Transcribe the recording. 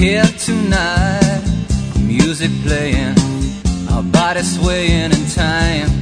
here tonight, music playing, our bodies swaying in time.